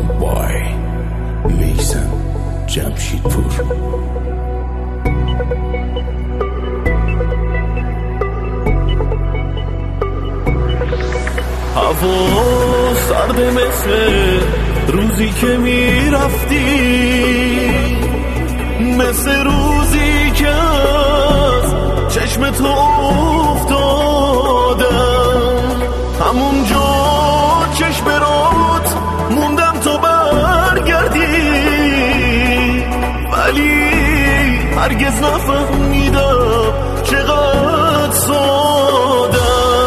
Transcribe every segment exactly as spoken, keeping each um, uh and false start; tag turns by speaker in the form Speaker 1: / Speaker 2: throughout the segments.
Speaker 1: بای میثم جمشیدپور.
Speaker 2: هوا سرد مثل روزی که میرفتی، مثل روزی که از چشم تو افتادم، همونجا چشم برات موندم تو برگردی، ولی هرگز نفهمیدم چقدر سادم.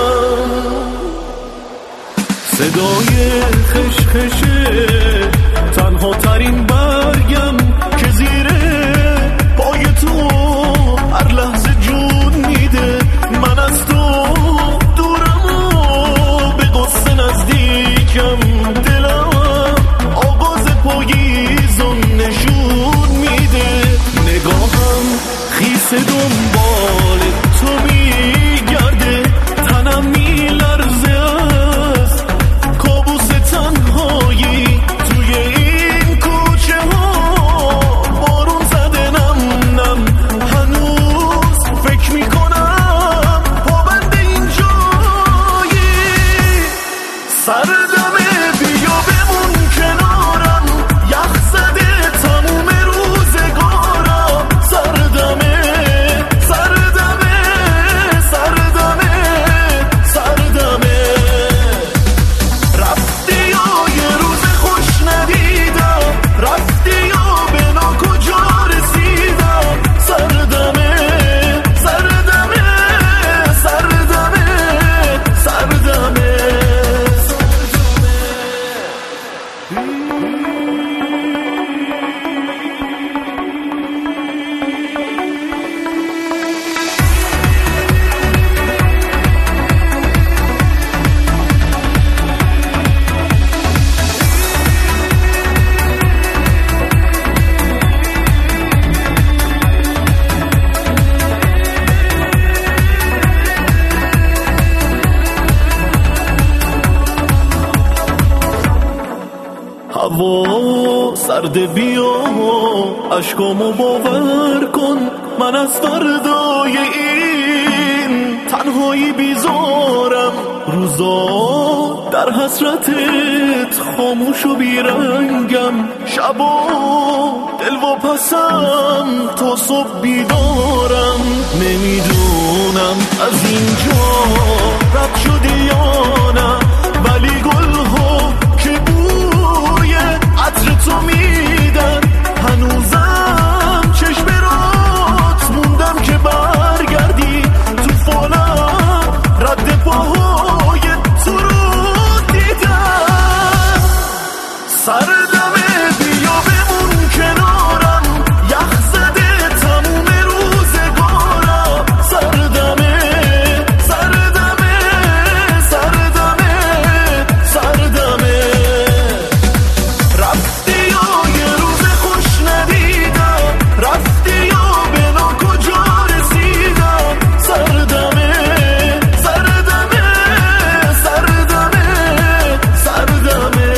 Speaker 2: صدای خشخشه تنها ترین برگم که زیره پای تو هر لحظه جون میده. من از تو دورم و به قصه نزدیکم، دلم آغاز پاییزم نشون میده. نگاهم خیس دنبال تو میگرده، تنم میلرزه از کابوس تنهایی توی این کوچه ها. بارون زده نم نم، هنوز فکر میکنم پابند این جایی. سردمه بیا بمون کنارم، یخ زده تموم روزگارم. سردمه سردمه سردمه سردمه، رفتی یا یه روز خوش ندیدم، رفتی یا به ناکجا رسیدم. سردمه سردمه سردمه سردمه. هوا سرد بیا اشکامو باور کن، من از فردای این تنهایی بیزارم. روزا در حسرتت خاموش و بیرنگم، شبا دل و پسم تا صبح بیدارم. نمیدونم از اینجا رد شدی یا نه، ولی گلها که بوی عطر تو میدن، هنوزم چشم برات موندم که برگردی. تو فالم رد پاهای تو رو دیدم. سردمه بیا بمون کنارم، یخ زده تموم روزگارم. سردمه سردمه سردمه سردمه، رفتی یا یه روز خوش ندیدم، رفتی یا به ناکجا رسیدم. سردمه سردمه سردمه سردمه.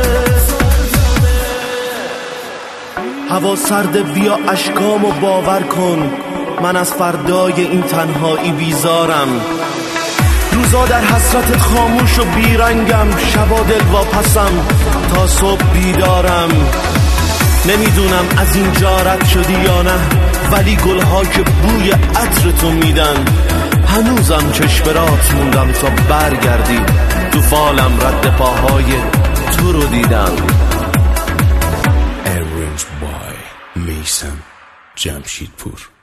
Speaker 2: هوا سرده بیا اشکامو باور کن، من از فردای این تنهایی بیزارم. روزا در حسرتت خاموش و بیرنگم، شبا دل واپسم تا صبح بیدارم. نمیدونم از اینجا رد شدی یا نه، ولی گلها که بوی عطر تو میدن، هنوزم چشمرات موندم تا برگردی. تو فالم رد پاهای تو رو دیدم.
Speaker 1: Arranged by میثم جمشیدپور.